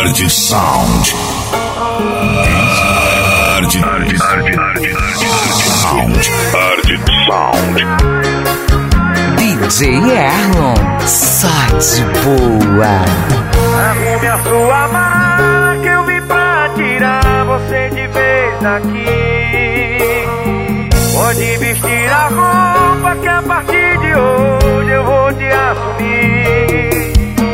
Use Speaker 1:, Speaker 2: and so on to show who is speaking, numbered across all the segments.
Speaker 1: Hard Sound.
Speaker 2: DJ Erlon, só de boa.
Speaker 3: Arrume a sua mala que eu vim pra tirar você de vez daqui. Pode vestir a roupa que a partir de hoje eu vou te assumir.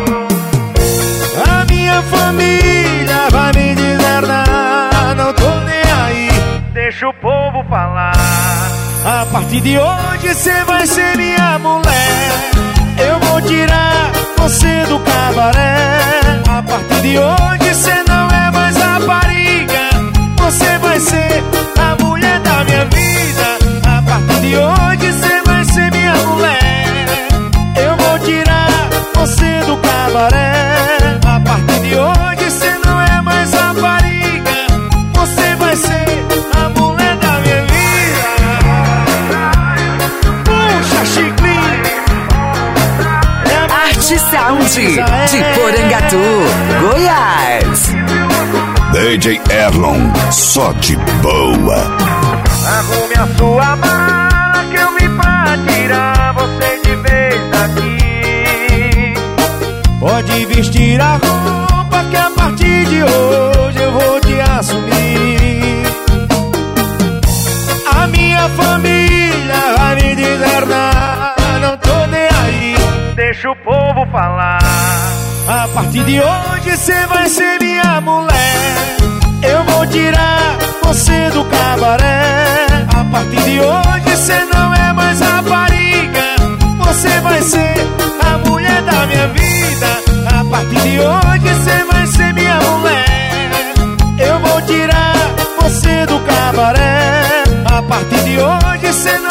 Speaker 4: A minha família vai me desertar, não tô nem aí.
Speaker 3: Deixa o povo falar.
Speaker 4: A partir de hoje cê vai ser minha mulher. Eu vou tirar você do cabaré. A partir de hoje cê não é mais rapariga. Você vai ser a mulher da minha vida. A partir de hoje cê vai ser minha mulher. Eu vou tirar você do cabaré. A partir de hoje cê não é mais rapariga. Você vai ser a mulher da minha vida. Puxa, Chiclinho.
Speaker 2: Arte Sound, de Porangatu, Goiás.
Speaker 1: DJ Erlon, só de boa.
Speaker 3: Arrume a sua mala que eu vim pra tirar você de vez daqui.
Speaker 4: Pode vestir a roupa que a partir de hoje eu vou te assumir. A minha família vai me desertar, não tô nem aí.
Speaker 3: Deixa o povo falar.
Speaker 4: A partir de hoje cê vai ser minha mulher. Eu vou tirar você do cabaré. A partir de hoje cê não é mais rapariga. Você vai ser a mulher da minha vida. A partir de hoje cê vai ser minha mulher. Eu vou tirar você do cabaré. A partir de hoje cê não